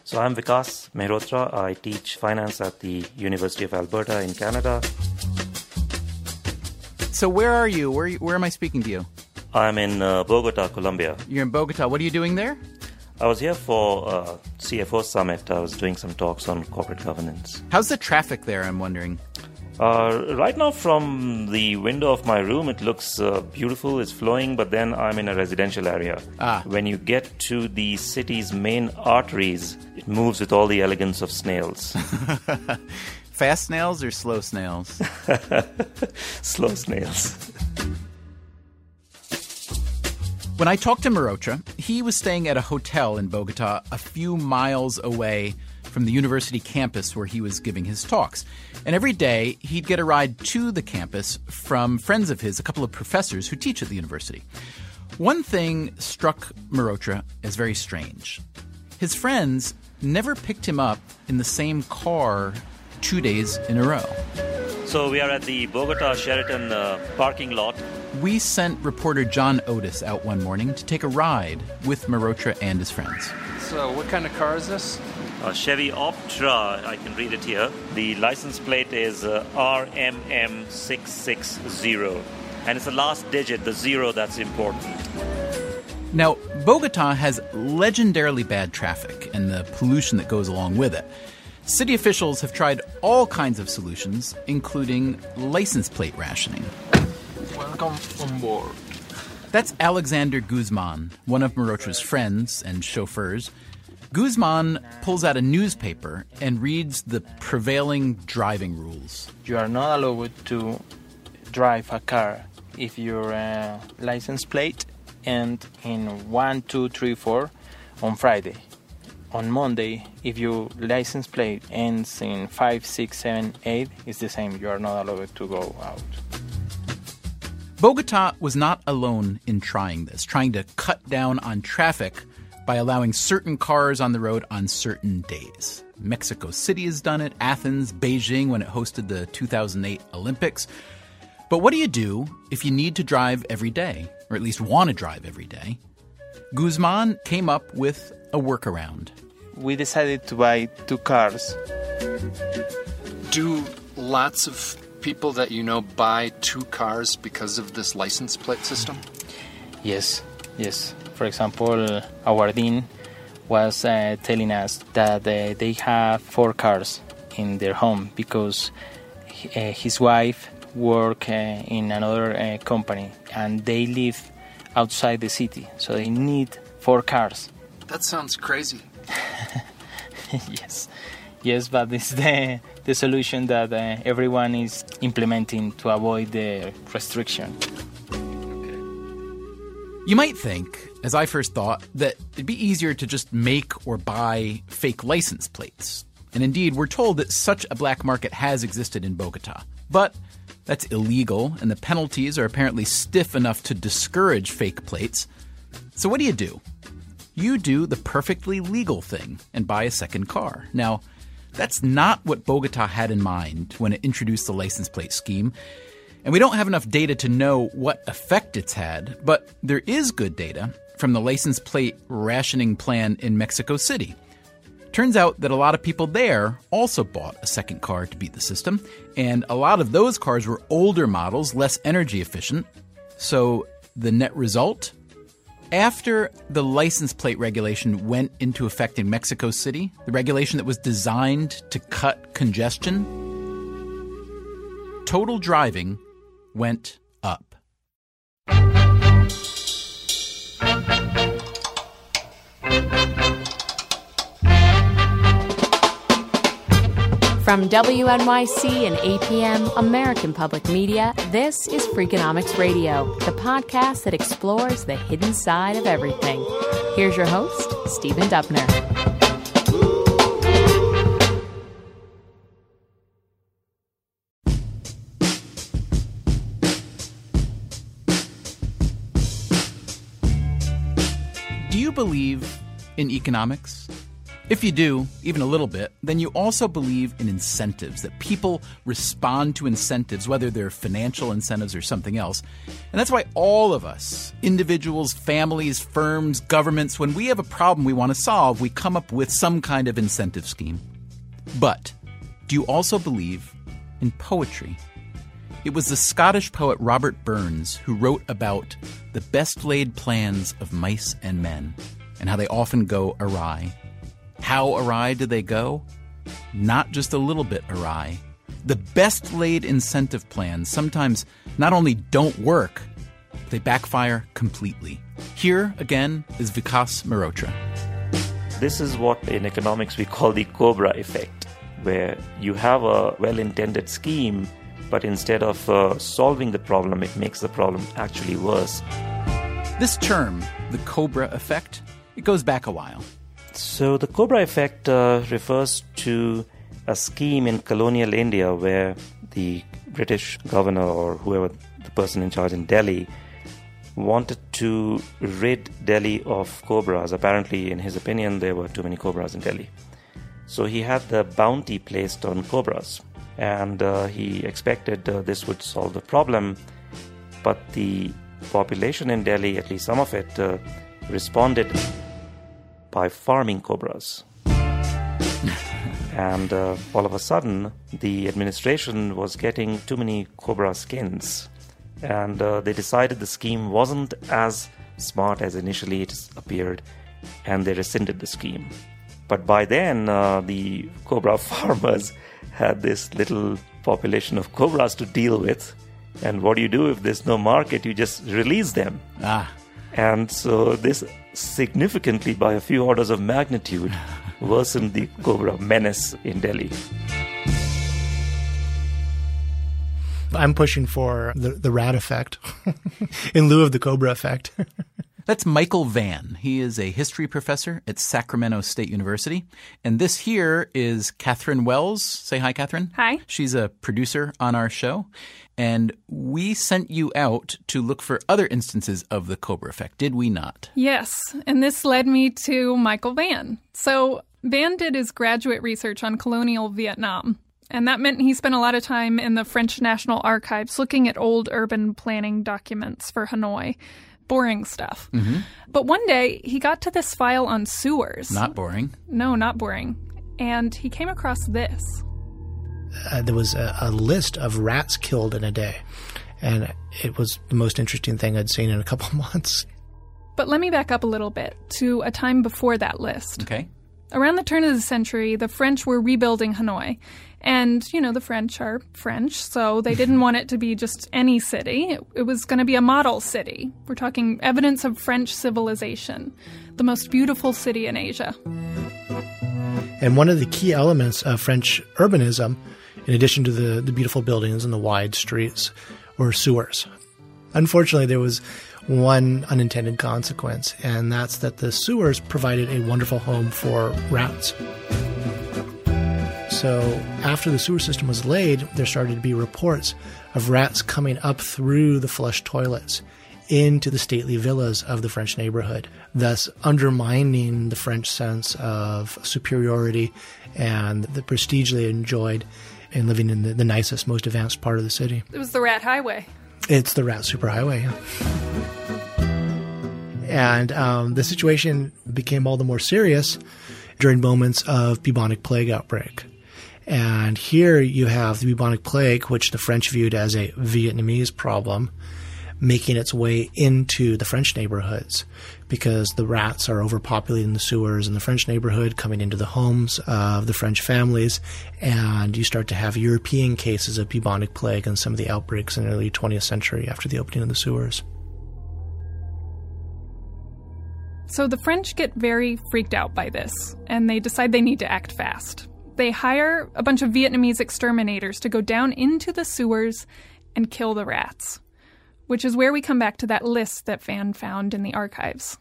So I'm Vikas Mehrotra. I teach finance at the University of Alberta in Canada. So where are you? Where am I speaking to you? I'm in Bogota, Colombia. You're in Bogota. What are you doing there? I was here for CFO Summit. I was doing some talks on corporate governance. How's the traffic there, I'm wondering? Right now from the window of my room, it looks beautiful, it's flowing, but then I'm in a residential area. When you get to the city's main arteries, it moves with all the elegance of snails. Fast snails or slow snails? Slow snails. When I talked to Mehrotra, he was staying at a hotel in Bogota a few miles away from the university campus where he was giving his talks. And every day, he'd get a ride to the campus from friends of his, a couple of professors who teach at the university. One thing struck Mehrotra as very strange. His friends never picked him up in the same car 2 days in a row. So we are at the Bogota Sheraton parking lot. We sent reporter John Otis out one morning to take a ride with Mehrotra and his friends. So what kind of car is this? A Chevy Optra, I can read it here. The license plate is RMM660. And it's the last digit, the zero, that's important. Now, Bogota has legendarily bad traffic and the pollution that goes along with it. City officials have tried all kinds of solutions, including license plate rationing. Welcome on board. That's Alexander Guzman, one of Mehrotra's friends and chauffeurs. Guzman pulls out a newspaper and reads the prevailing driving rules. You are not allowed to drive a car if your license plate ends in 1, 2, 3, 4 on Friday. On Monday, if your license plate ends in 5, 6, 7, 8, it's the same. You are not allowed to go out. Bogota was not alone in trying this, trying to cut down on traffic by allowing certain cars on the road on certain days. Mexico City has done it, Athens, Beijing when it hosted the 2008 Olympics. But what do you do if you need to drive every day, or at least want to drive every day? Guzman came up with a workaround. We decided to buy 2 cars. Do lots of people that you know buy 2 cars because of this license plate system? Yes. For example, our dean was telling us that they have 4 cars in their home because his wife works in another company and they live outside the city, so they need 4 cars. That sounds crazy. Yes, but it's the solution that everyone is implementing to avoid the restriction. You might think, as I first thought, that it'd be easier to just make or buy fake license plates. And indeed, we're told that such a black market has existed in Bogota. But that's illegal, and the penalties are apparently stiff enough to discourage fake plates. So what do? You do the perfectly legal thing and buy a second car. Now, that's not what Bogota had in mind when it introduced the license plate scheme. And we don't have enough data to know what effect it's had, but there is good data from the license plate rationing plan in Mexico City. Turns out that a lot of people there also bought a second car to beat the system, and a lot of those cars were older models, less energy efficient. So the net result? After the license plate regulation went into effect in Mexico City, the regulation that was designed to cut congestion, total driving went up. From WNYC and APM, American Public Media, this is Freakonomics Radio, the podcast that explores the hidden side of everything. Here's your host, Stephen Dubner. Do you believe in economics? If you do, even a little bit, then you also believe in incentives, that people respond to incentives, whether they're financial incentives or something else. And that's why all of us, individuals, families, firms, governments, when we have a problem we want to solve, we come up with some kind of incentive scheme. But do you also believe in poetry? It was the Scottish poet Robert Burns who wrote about the best laid plans of mice and men and how they often go awry. How awry do they go? Not just a little bit awry. The best laid incentive plans sometimes not only don't work, they backfire completely. Here, again, is Vikas Mehrotra. This is what in economics we call the Cobra effect, where you have a well-intended scheme, but instead of solving the problem, it makes the problem actually worse. This term, the Cobra effect, it goes back a while. So the Cobra effect refers to a scheme in colonial India where the British governor or whoever the person in charge in Delhi wanted to rid Delhi of cobras. Apparently, in his opinion, there were too many cobras in Delhi. So he had the bounty placed on cobras, and he expected this would solve the problem. But the population in Delhi, at least some of it, responded by farming cobras. And all of a sudden, the administration was getting too many cobra skins. And they decided the scheme wasn't as smart as initially it appeared, and they rescinded the scheme. But by then, the cobra farmers had this little population of cobras to deal with. And what do you do if there's no market? You just release them. And so this significantly, by a few orders of magnitude, worsened the cobra menace in Delhi. I'm pushing for the rat effect in lieu of the cobra effect. That's Michael Vann. He is a history professor at Sacramento State University. And this here is Catherine Wells. Say hi, Catherine. Hi. She's a producer on our show. And we sent you out to look for other instances of the Cobra effect, did we not? Yes. And this led me to Michael Vann. So Vann did his graduate research on colonial Vietnam. And that meant he spent a lot of time in the French National Archives looking at old urban planning documents for Hanoi. Boring stuff. Mm-hmm. But one day, he got to this file on sewers. Not boring. No, not boring. And he came across this. There was a list of rats killed in a day. And it was the most interesting thing I'd seen in a couple months. But let me back up a little bit to a time before that list. Okay. Around the turn of the century, the French were rebuilding Hanoi. And, you know, the French are French, so they didn't want it to be just any city. It was going to be a model city. We're talking evidence of French civilization, the most beautiful city in Asia. And one of the key elements of French urbanism, in addition to the beautiful buildings and the wide streets, were sewers. Unfortunately, there was one unintended consequence, and that's that the sewers provided a wonderful home for rats. So after the sewer system was laid, there started to be reports of rats coming up through the flush toilets into the stately villas of the French neighborhood, thus undermining the French sense of superiority and the prestige they enjoyed in living in the nicest, most advanced part of the city. It was the Rat Highway. It's the Rat Superhighway, yeah. And the situation became all the more serious during moments of bubonic plague outbreak. And here you have the bubonic plague, which the French viewed as a Vietnamese problem, making its way into the French neighborhoods because the rats are overpopulating the sewers in the French neighborhood, coming into the homes of the French families, and you start to have European cases of bubonic plague and some of the outbreaks in the early 20th century after the opening of the sewers. So the French get very freaked out by this, and they decide they need to act fast. They hire a bunch of Vietnamese exterminators to go down into the sewers and kill the rats, which is where we come back to that list that Vann found in the archives.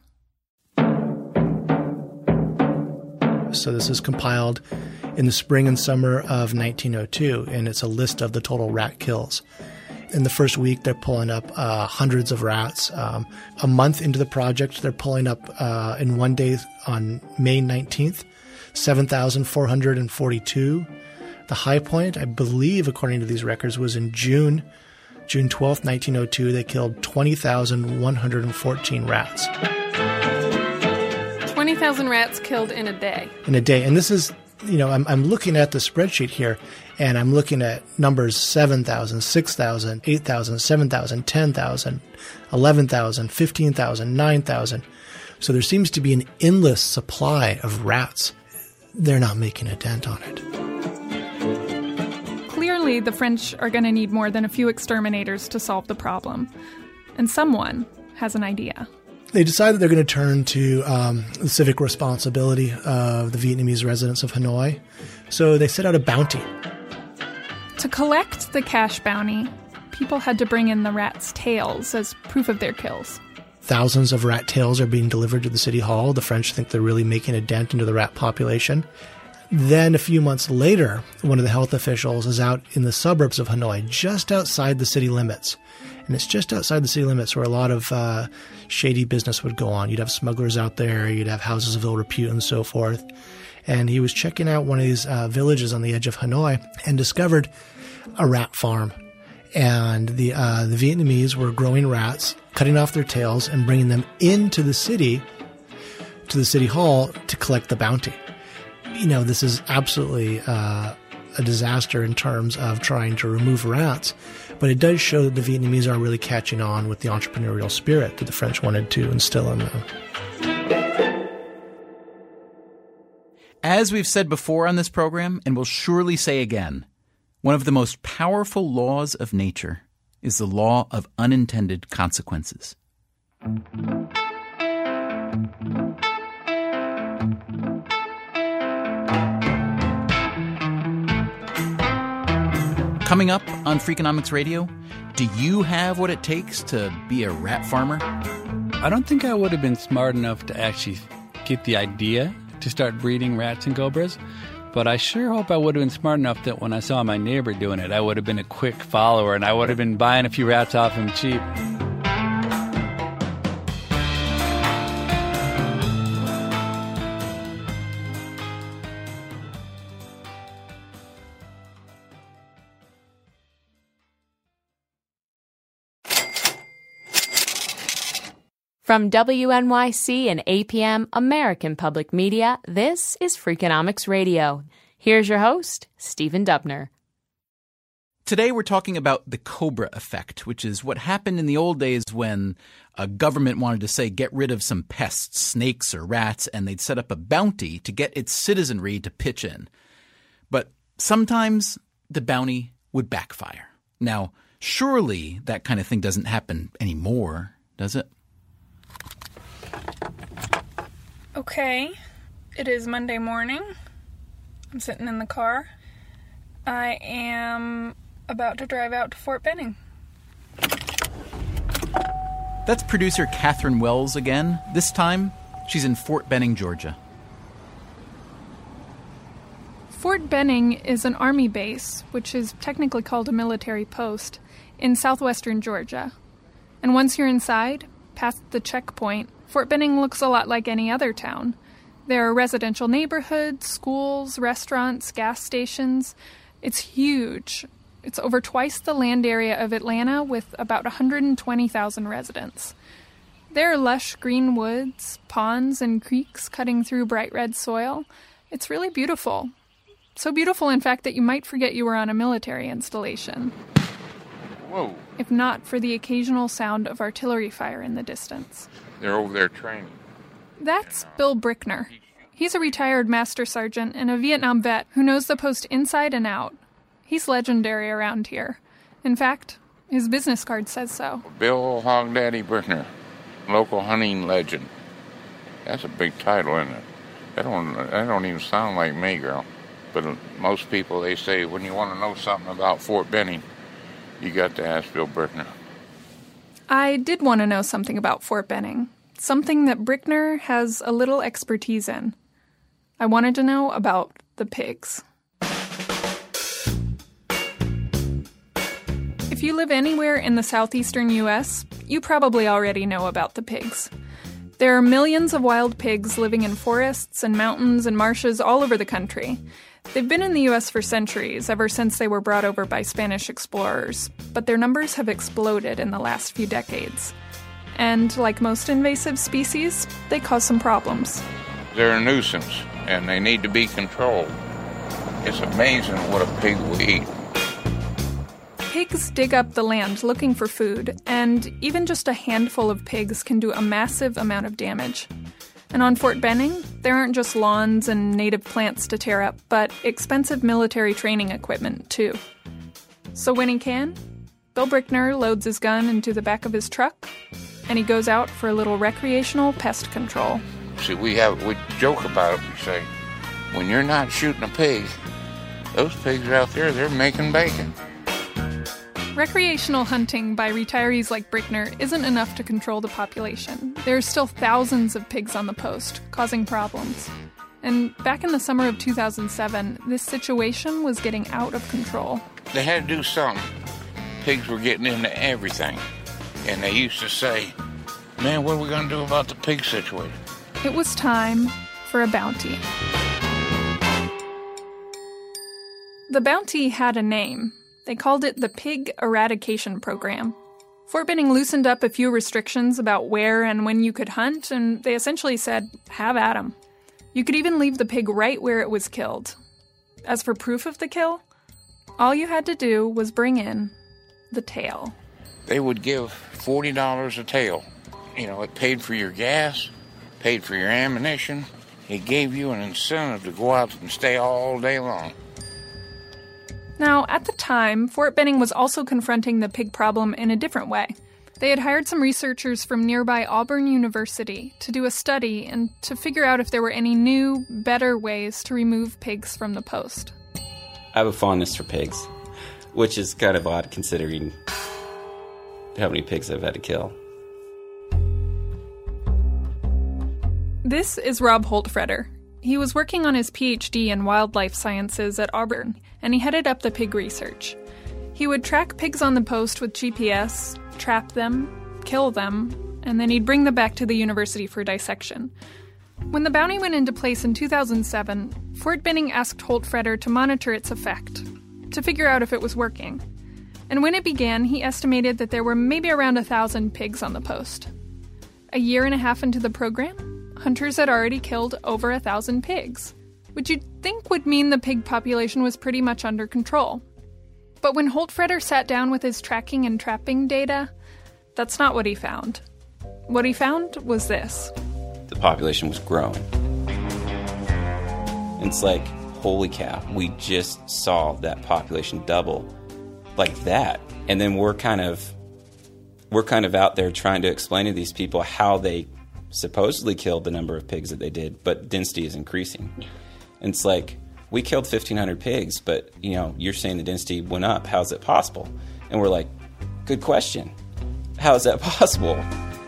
So this is compiled in the spring and summer of 1902, and it's a list of the total rat kills. In the first week, they're pulling up hundreds of rats. A month into the project, they're pulling up in one day on May 19th, 7,442. The high point, I believe, according to these records, was in June 12th, 1902. They killed 20,114 rats. 20,000 rats killed in a day. In a day. And this is, I'm looking at the spreadsheet here, and I'm looking at numbers 7,000, 6,000, 8,000, 7,000, 10,000, 11,000, 15,000, 9,000. So there seems to be an endless supply of rats. They're not making a dent on it. Clearly, the French are going to need more than a few exterminators to solve the problem. And someone has an idea. They decide that they're going to turn to the civic responsibility of the Vietnamese residents of Hanoi. So they set out a bounty. To collect the cash bounty, people had to bring in the rats' tails as proof of their kills. Thousands of rat tails are being delivered to the city hall. The French think they're really making a dent into the rat population. Then a few months later, one of the health officials is out in the suburbs of Hanoi, just outside the city limits. And it's just outside the city limits where a lot of shady business would go on. You'd have smugglers out there, you'd have houses of ill repute and so forth. And he was checking out one of these villages on the edge of Hanoi and discovered a rat farm. And the Vietnamese were growing rats, cutting off their tails, and bringing them into the city, to the city hall, to collect the bounty. This is absolutely a disaster in terms of trying to remove rats, but it does show that the Vietnamese are really catching on with the entrepreneurial spirit that the French wanted to instill in them. As we've said before on this program, and will surely say again, one of the most powerful laws of nature is the law of unintended consequences. Coming up on Freakonomics Radio, do you have what it takes to be a rat farmer? I don't think I would have been smart enough to actually get the idea to start breeding rats and cobras, but I sure hope I would have been smart enough that when I saw my neighbor doing it, I would have been a quick follower and I would have been buying a few rats off him cheap. From WNYC and APM American Public Media, this is Freakonomics Radio. Here's your host, Stephen Dubner. Today we're talking about the Cobra effect, which is what happened in the old days when a government wanted to, say, get rid of some pests, snakes or rats, and they'd set up a bounty to get its citizenry to pitch in. But sometimes the bounty would backfire. Now, surely that kind of thing doesn't happen anymore, does it? Okay, it is Monday morning. I'm sitting in the car. I am about to drive out to Fort Benning. That's producer Catherine Wells again. This time, she's in Fort Benning, Georgia. Fort Benning is an army base, which is technically called a military post, in southwestern Georgia. And once you're inside, past the checkpoint, Fort Benning looks a lot like any other town. There are residential neighborhoods, schools, restaurants, gas stations. It's huge. It's over twice the land area of Atlanta with about 120,000 residents. There are lush green woods, ponds, and creeks cutting through bright red soil. It's really beautiful. So beautiful, in fact, that you might forget you were on a military installation. Whoa. If not for the occasional sound of artillery fire in the distance. They're over there training. That's Bill Brickner. He's a retired master sergeant and a Vietnam vet who knows the post inside and out. He's legendary around here. In fact, his business card says so. Bill Hog Daddy Brickner, local hunting legend. That's a big title, isn't it? That don't even sound like me, girl. But most people, they say, when you want to know something about Fort Benning, you got to ask Bill Brickner. I did want to know something about Fort Benning, something that Brickner has a little expertise in. I wanted to know about the pigs. If you live anywhere in the southeastern U.S., you probably already know about the pigs. There are millions of wild pigs living in forests and mountains and marshes all over the country. They've been in the U.S. for centuries, ever since they were brought over by Spanish explorers, but their numbers have exploded in the last few decades. And like most invasive species, they cause some problems. They're a nuisance, and they need to be controlled. It's amazing what a pig will eat. Pigs dig up the land looking for food, and even just a handful of pigs can do a massive amount of damage. And on Fort Benning, there aren't just lawns and native plants to tear up, but expensive military training equipment, too. So when he can, Bill Brickner loads his gun into the back of his truck, and he goes out for a little recreational pest control. See, we joke about it. We say, when you're not shooting a pig, those pigs out there, they're making bacon. Recreational hunting by retirees like Brickner isn't enough to control the population. There are still thousands of pigs on the post, causing problems. And back in the summer of 2007, this situation was getting out of control. They had to do something. Pigs were getting into everything. And they used to say, man, what are we going to do about the pig situation? It was time for a bounty. The bounty had a name. They called it the Pig Eradication Program. Fort Benning loosened up a few restrictions about where and when you could hunt, and they essentially said, have at 'em. You could even leave the pig right where it was killed. As for proof of the kill, all you had to do was bring in the tail. They would give $40 a tail. You know, it paid for your gas, paid for your ammunition. It gave you an incentive to go out and stay all day long. Now, at the time, Fort Benning was also confronting the pig problem in a different way. They had hired some researchers from nearby Auburn University to do a study and to figure out if there were any new, better ways to remove pigs from the post. I have a fondness for pigs, which is kind of odd considering how many pigs I've had to kill. This is Rob Holtfretter. He was working on his PhD in wildlife sciences at Auburn, and he headed up the pig research. He would track pigs on the post with GPS, trap them, kill them, and then he'd bring them back to the university for dissection. When the bounty went into place in 2007, Fort Benning asked Holtfretter to monitor its effect, to figure out if it was working. And when it began, he estimated that there were maybe around 1,000 pigs on the post. A year and a half into the program, hunters had already killed over 1,000 pigs, which you'd think would mean the pig population was pretty much under control. But when Holtfretter sat down with his tracking and trapping data, that's not what he found. What he found was this. The population was growing. It's like, holy cow, we just saw that population double like that. And then we're kind of out there trying to explain to these people how they supposedly killed the number of pigs that they did, but density is increasing. And it's like, we killed 1,500 pigs, but, you're saying the density went up. How's it possible? And we're like, good question. How is that possible?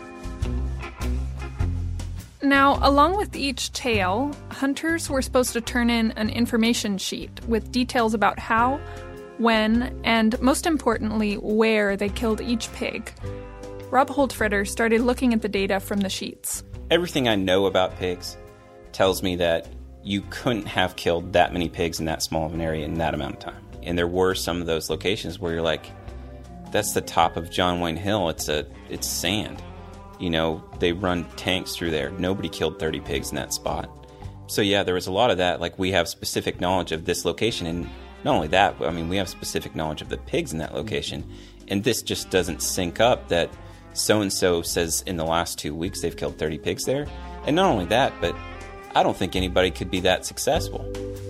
Now, along with each tale, hunters were supposed to turn in an information sheet with details about how, when, and most importantly, where they killed each pig. Rob Holtfretter started looking at the data from the sheets. Everything I know about pigs tells me that you couldn't have killed that many pigs in that small of an area in that amount of time. And there were some of those locations where you're like, that's the top of John Wayne Hill. It's sand. They run tanks through there. Nobody killed 30 pigs in that spot. So yeah, there was a lot of that. Like, we have specific knowledge of this location. And not only that, we have specific knowledge of the pigs in that location. And this just doesn't sync up that so-and-so says in the last 2 weeks they've killed 30 pigs there. And not only that, but I don't think anybody could be that successful.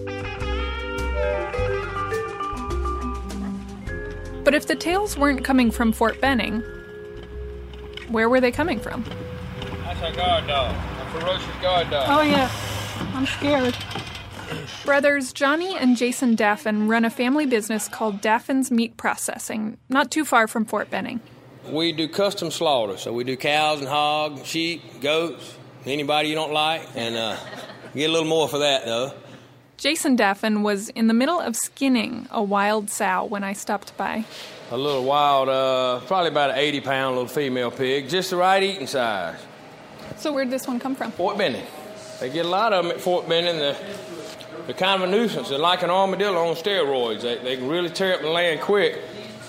But if the tales weren't coming from Fort Benning, where were they coming from? That's a guard dog. A ferocious guard dog. Oh, yeah. I'm scared. Brothers Johnny and Jason Daffin run a family business called Daffin's Meat Processing, not too far from Fort Benning. We do custom slaughter, so we do cows and hogs, sheep, goats, anybody you don't like, and get a little more for that, though. Jason Daffin was in the middle of skinning a wild sow when I stopped by. A little wild, probably about an 80-pound little female pig, just the right eating size. So where'd this one come from? Fort Benning. They get a lot of them at Fort Benning. They're kind of a nuisance. They're like an armadillo on steroids. They can really tear up the land quick.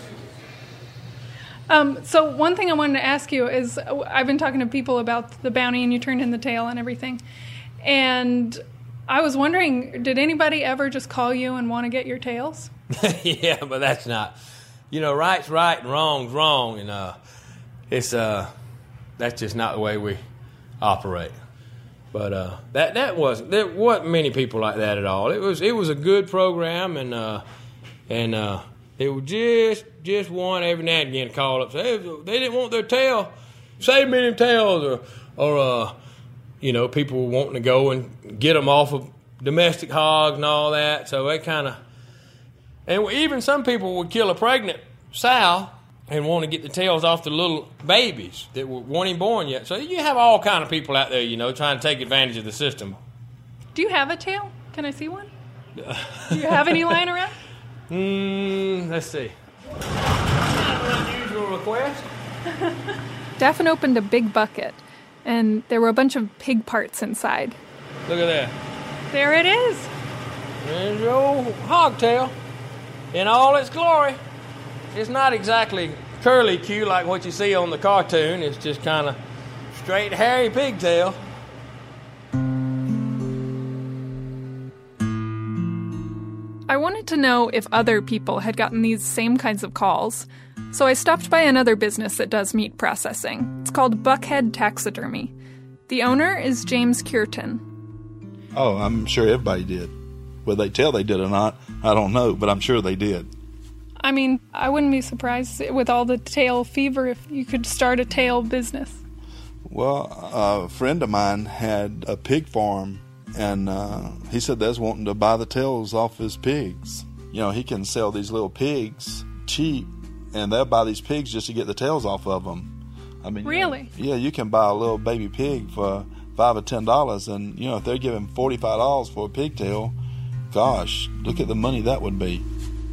So one thing I wanted to ask you is, I've been talking to people about the bounty and you turned in the tail and everything. And I was wondering, did anybody ever just call you and want to get your tails? Yeah, but that's not. Right's right and wrong's wrong. And that's just not the way we operate. But there wasn't many people like that at all. It was a good program, and they would just one every now and again to call up, say, hey, they didn't want their tail, save me them tails, or people wanting to go and get them off of domestic hogs and all that. So they kind of, and even some people would kill a pregnant sow and want to get the tails off the little babies that weren't even born yet. So you have all kind of people out there, trying to take advantage of the system. Do you have a tail? Can I see one? Do you have any lying around? Let's see. Not an unusual request. Daphne opened a big bucket, and there were a bunch of pig parts inside. Look at that. There it is. There's your old hog tail in all its glory. It's not exactly curly Q like what you see on the cartoon. It's just kind of straight hairy pigtail. I wanted to know if other people had gotten these same kinds of calls, so I stopped by another business that does meat processing. It's called Buckhead Taxidermy. The owner is James Cureton. Oh, I'm sure everybody did. Whether they tell they did or not, I don't know, but I'm sure they did. I mean, I wouldn't be surprised with all the tail fever if you could start a tail business. Well, a friend of mine had a pig farm, and he said they was wanting to buy the tails off his pigs. He can sell these little pigs cheap, and they'll buy these pigs just to get the tails off of them. I mean, really? Yeah, you can buy a little baby pig for $5 or $10, and if they're giving $45 for a pigtail, gosh, look at the money that would be.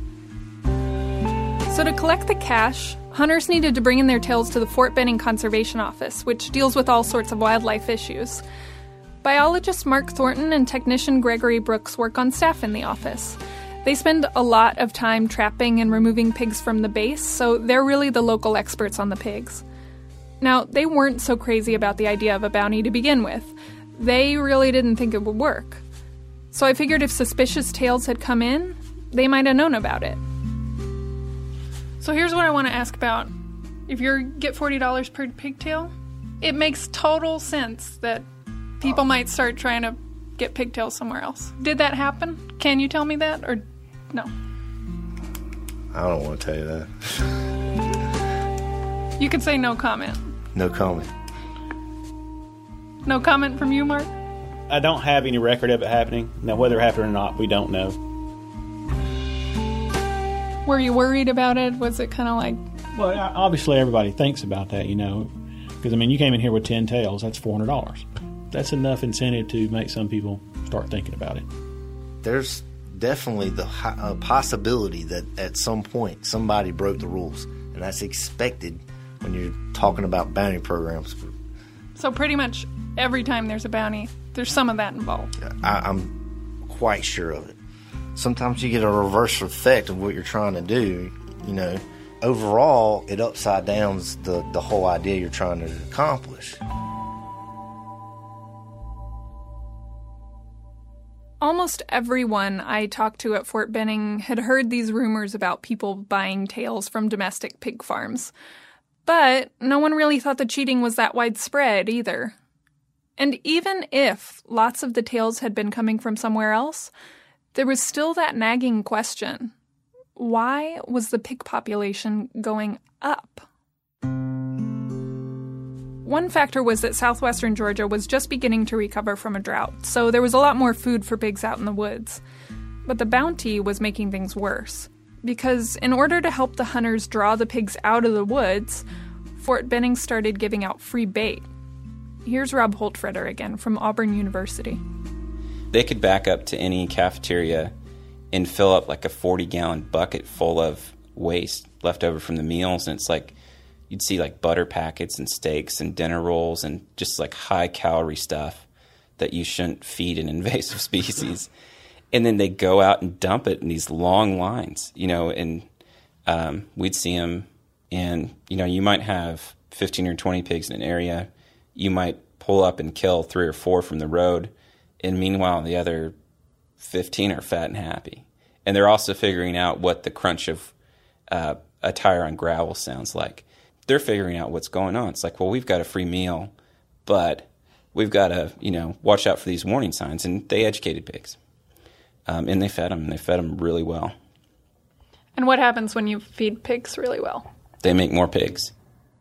So to collect the cash, hunters needed to bring in their tails to the Fort Benning Conservation Office, which deals with all sorts of wildlife issues. Biologist Mark Thornton and technician Gregory Brooks work on staff in the office. They spend a lot of time trapping and removing pigs from the base, so they're really the local experts on the pigs. Now, they weren't so crazy about the idea of a bounty to begin with. They really didn't think it would work. So I figured if suspicious tails had come in, they might have known about it. So here's what I want to ask about. If you get $40 per pigtail, it makes total sense that people might start trying to get pigtails somewhere else. Did that happen? Can you tell me that, or no? I don't want to tell you that. You could say no comment. No comment. No comment from you, Mark? I don't have any record of it happening. Now, whether it happened or not, we don't know. Were you worried about it? Was it kind of like... Well, obviously everybody thinks about that, because, you came in here with 10 tails, that's $400. That's enough incentive to make some people start thinking about it. There's definitely the possibility that at some point somebody broke the rules, and that's expected when you're talking about bounty programs. So pretty much every time there's a bounty, there's some of that involved. I'm quite sure of it. Sometimes you get a reverse effect of what you're trying to do. Overall, it upside downs the whole idea you're trying to accomplish. Almost everyone I talked to at Fort Benning had heard these rumors about people buying tails from domestic pig farms. But no one really thought the cheating was that widespread either. And even if lots of the tails had been coming from somewhere else, there was still that nagging question. Why was the pig population going up? One factor was that southwestern Georgia was just beginning to recover from a drought, so there was a lot more food for pigs out in the woods. But the bounty was making things worse, because in order to help the hunters draw the pigs out of the woods, Fort Benning started giving out free bait. Here's Rob Holtfretter again from Auburn University. They could back up to any cafeteria and fill up like a 40-gallon bucket full of waste left over from the meals, and it's like you'd see like butter packets and steaks and dinner rolls and just like high-calorie stuff that you shouldn't feed an invasive species. And then they go out and dump it in these long lines, and we'd see them. And, you might have 15 or 20 pigs in an area. You might pull up and kill 3 or 4 from the road. And meanwhile, the other 15 are fat and happy. And they're also figuring out what the crunch of a tire on gravel sounds like. They're figuring out what's going on. It's like, well, we've got a free meal, but we've got to, watch out for these warning signs. And they educated pigs. And they fed them. And they fed them really well. And what happens when you feed pigs really well? They make more pigs.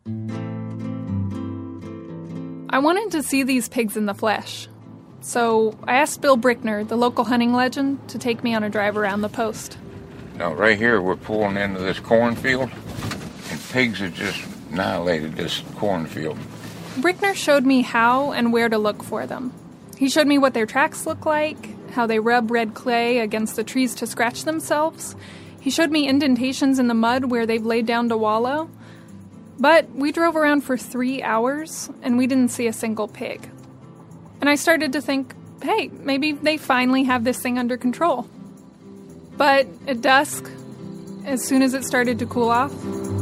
I wanted to see these pigs in the flesh. So I asked Bill Brickner, the local hunting legend, to take me on a drive around the post. Now, right here, we're pulling into this cornfield, and pigs have just annihilated this cornfield. Brickner showed me how and where to look for them. He showed me what their tracks look like, how they rub red clay against the trees to scratch themselves. He showed me indentations in the mud where they've laid down to wallow. But we drove around for 3 hours, and we didn't see a single pig. And I started to think, hey, maybe they finally have this thing under control. But at dusk, as soon as it started to cool off...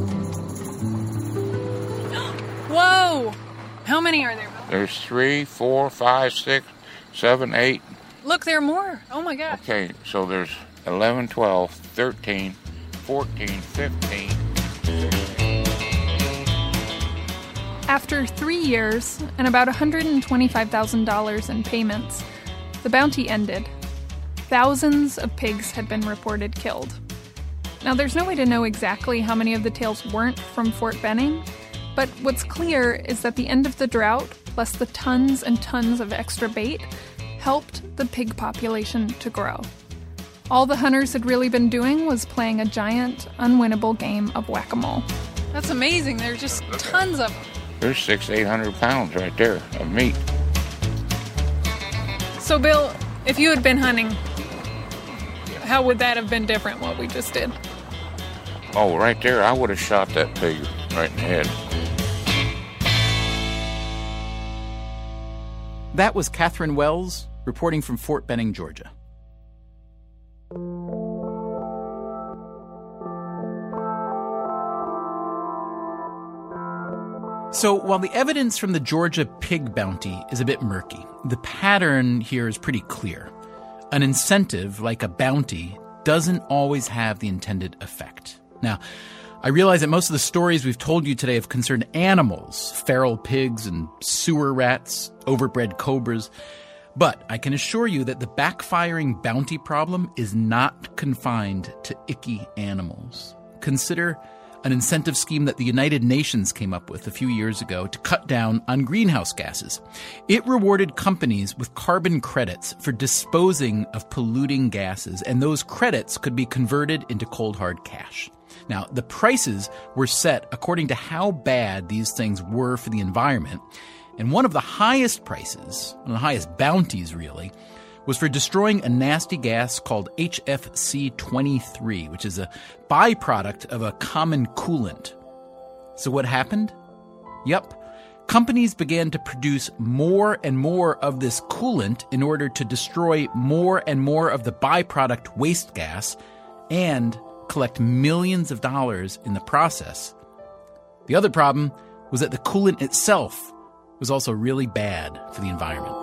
Whoa! How many are there? There's 3, 4, 5, 6, 7, 8. Look, there are more. Oh, my God. Okay, so there's 11, 12, 13, 14, 15. After 3 years and about $125,000 in payments, the bounty ended. Thousands of pigs had been reported killed. Now, there's no way to know exactly how many of the tails weren't from Fort Benning, but what's clear is that the end of the drought, plus the tons and tons of extra bait, helped the pig population to grow. All the hunters had really been doing was playing a giant, unwinnable game of whack-a-mole. That's amazing. There are just tons of them. There's 600 to 800 pounds right there of meat. So, Bill, if you had been hunting, how would that have been different, what we just did? Oh, right there, I would have shot that pig right in the head. That was Catherine Wells reporting from Fort Benning, Georgia. So while the evidence from the Georgia pig bounty is a bit murky, the pattern here is pretty clear. An incentive, like a bounty, doesn't always have the intended effect. Now, I realize that most of the stories we've told you today have concerned animals, feral pigs and sewer rats, overbred cobras. But I can assure you that the backfiring bounty problem is not confined to icky animals. Consider an incentive scheme that the United Nations came up with a few years ago to cut down on greenhouse gases. It rewarded companies with carbon credits for disposing of polluting gases, and those credits could be converted into cold hard cash. Now, the prices were set according to how bad these things were for the environment, and one of the highest prices, one of the highest bounties really, was for destroying a nasty gas called HFC-23, which is a byproduct of a common coolant. So what happened? Yep, companies began to produce more and more of this coolant in order to destroy more and more of the byproduct waste gas and collect millions of dollars in the process. The other problem was that the coolant itself was also really bad for the environment.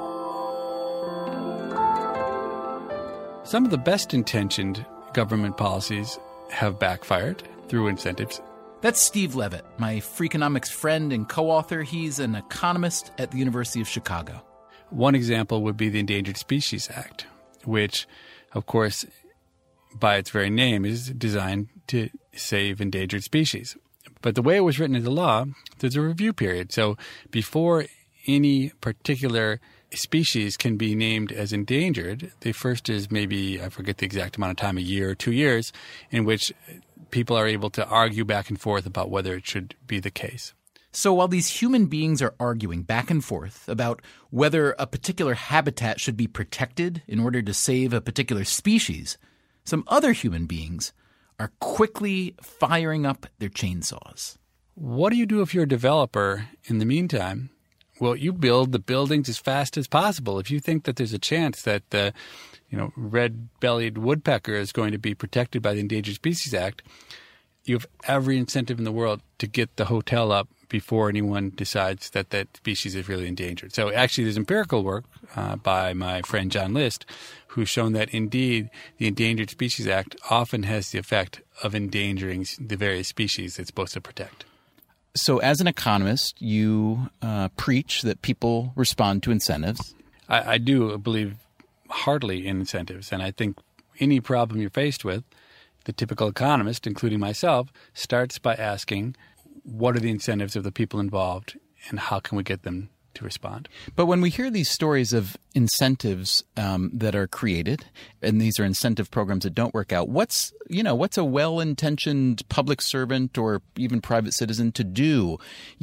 Some of the best-intentioned government policies have backfired through incentives. That's Steve Levitt, my Freakonomics friend and co-author. He's an economist at the University of Chicago. One example would be the Endangered Species Act, which, of course, by its very name, is designed to save endangered species. But the way it was written into law, there's a review period. So before any particular species can be named as endangered, the first is maybe, I forget the exact amount of time, a year or 2 years, in which people are able to argue back and forth about whether it should be the case. So while these human beings are arguing back and forth about whether a particular habitat should be protected in order to save a particular species, some other human beings are quickly firing up their chainsaws. What do you do if you're a developer in the meantime? Well, you build the buildings as fast as possible. If you think that there's a chance that the red-bellied woodpecker is going to be protected by the Endangered Species Act, you have every incentive in the world to get the hotel up before anyone decides that that species is really endangered. So actually there's empirical work by my friend John List who's shown that indeed the Endangered Species Act often has the effect of endangering the various species it's supposed to protect. So as an economist, you preach that people respond to incentives. I do believe heartily in incentives, and I think any problem you're faced with, the typical economist, including myself, starts by asking, what are the incentives of the people involved, and how can we get them to respond? But when we hear these stories of incentives that are created, and these are incentive programs that don't work out, what's a well-intentioned public servant or even private citizen to do?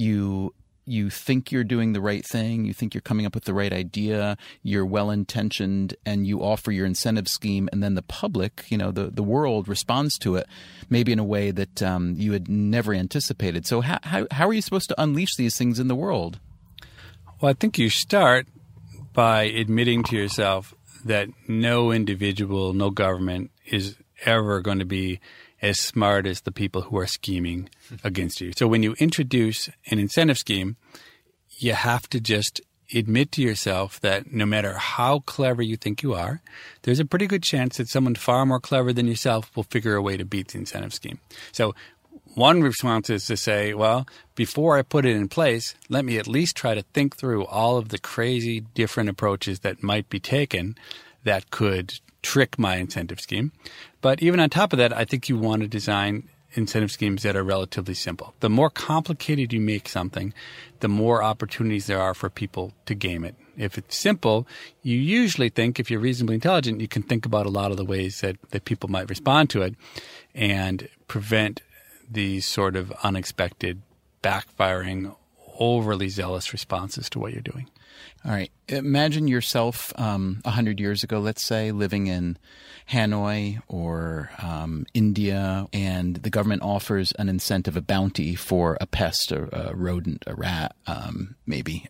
You think you're doing the right thing, you think you're coming up with the right idea, you're well-intentioned, and you offer your incentive scheme, and then the public, the world responds to it maybe in a way that you had never anticipated. So how are you supposed to unleash these things in the world? Well, I think you start by admitting to yourself that no individual, no government is ever going to be as smart as the people who are scheming against you. So when you introduce an incentive scheme, you have to just admit to yourself that no matter how clever you think you are, there's a pretty good chance that someone far more clever than yourself will figure a way to beat the incentive scheme. So one response is to say, well, before I put it in place, let me at least try to think through all of the crazy different approaches that might be taken that could trick my incentive scheme. But even on top of that, I think you want to design incentive schemes that are relatively simple. The more complicated you make something, the more opportunities there are for people to game it. If it's simple, you usually think, if you're reasonably intelligent, you can think about a lot of the ways that people might respond to it and prevent these sort of unexpected, backfiring, overly zealous responses to what you're doing. All right. Imagine yourself 100 years ago, let's say, living in Hanoi or India, and the government offers an incentive, a bounty for a pest, a rodent, a rat, maybe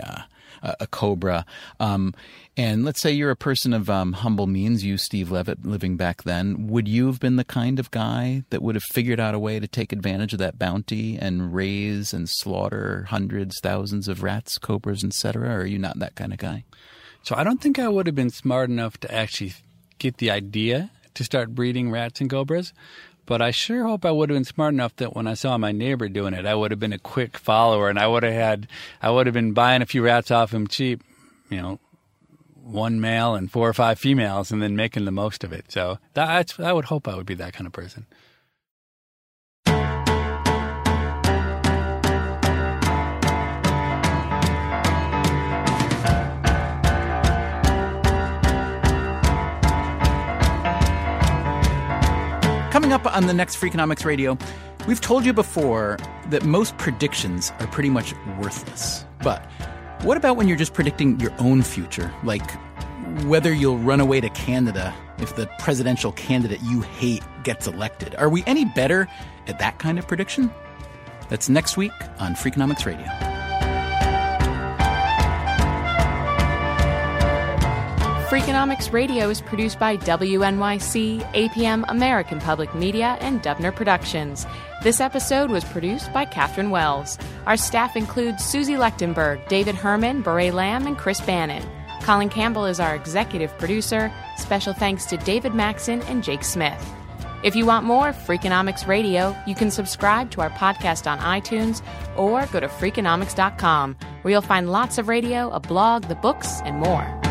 a cobra. And let's say you're a person of humble means, you, Steve Levitt, living back then. Would you have been the kind of guy that would have figured out a way to take advantage of that bounty and raise and slaughter hundreds, thousands of rats, cobras, etc.? Or are you not that kind of guy? So I don't think I would have been smart enough to actually get the idea to start breeding rats and cobras. But I sure hope I would have been smart enough that when I saw my neighbor doing it, I would have been a quick follower, and I would have been buying a few rats off him cheap, one male and 4 or 5 females, and then making the most of it. So I would hope I would be that kind of person. Coming up on the next Freakonomics Radio, we've told you before that most predictions are pretty much worthless. But what about when you're just predicting your own future, like whether you'll run away to Canada if the presidential candidate you hate gets elected? Are we any better at that kind of prediction? That's next week on Freakonomics Radio. Freakonomics Radio is produced by WNYC, APM American Public Media, and Dubner Productions. This episode was produced by Catherine Wells. Our staff includes Susie Lechtenberg, David Herman, Beret Lamb, and Chris Bannon. Colin Campbell is our executive producer. Special thanks to David Maxon and Jake Smith. If you want more Freakonomics Radio, you can subscribe to our podcast on iTunes or go to Freakonomics.com, where you'll find lots of radio, a blog, the books, and more.